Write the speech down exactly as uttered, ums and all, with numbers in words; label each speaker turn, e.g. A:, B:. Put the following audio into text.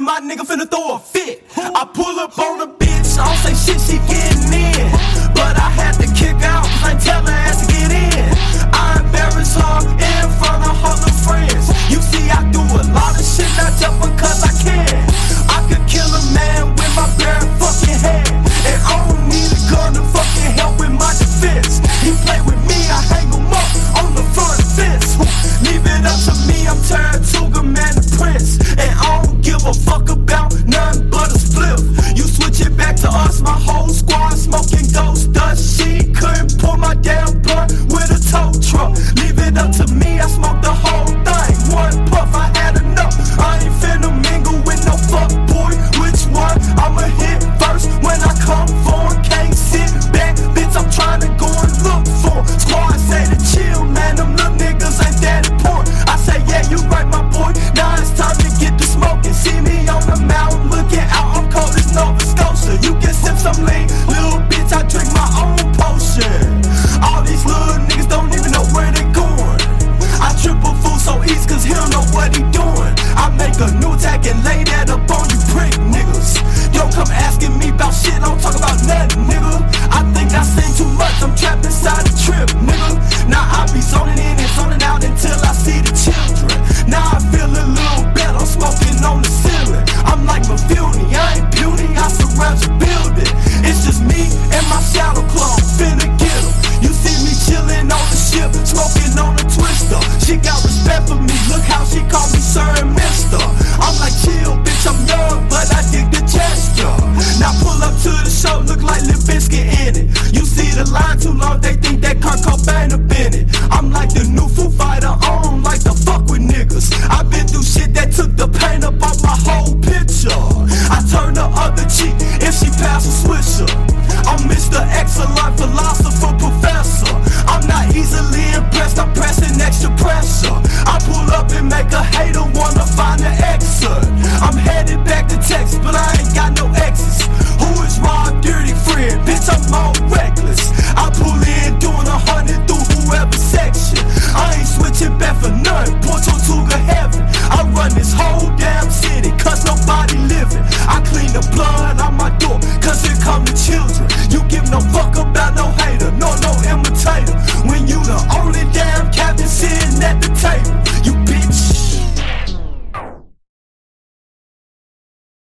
A: my nigga finna throw a fit. I pull up on the bitch, I don't say shit, she getting in. But I had to kick out, cause I ain't tell her ass to get in. I embarrass her in front of all her friends. You see, I do a lot of shit, not just because I can. I could kill a man with my bare fucking hand. And I don't need a gun to fucking help with my defense. He play with me, I hang him up on the front fence. Leave it up to me, I'm Tarantula, man, the prince. And I don't give a fuck about nothing but a spliff. You switch it back to us, my whole squad smoking ghost dust. She couldn't pull my damn blunt with a tow truck. Leave it up to me, I smoked the whole thing. One puff, I had enough. I ain't finna mingle with no fuck boy. Which one? I'ma hit first when I come for him. Can't sit back, bitch, I'm trying to go and look for him. Squad say to chill, man, them little niggas ain't that important. I say, yeah, you right, my boy. Now it's time to get to smoking. See me on the mountain looking out, I'm cold as Nova Scotia. You can sip some lean, little bitch, I drink my own potion. All these little niggas don't even know where they going. I triple fool so east cause he don't know what he doing. I make a new tack and lay that up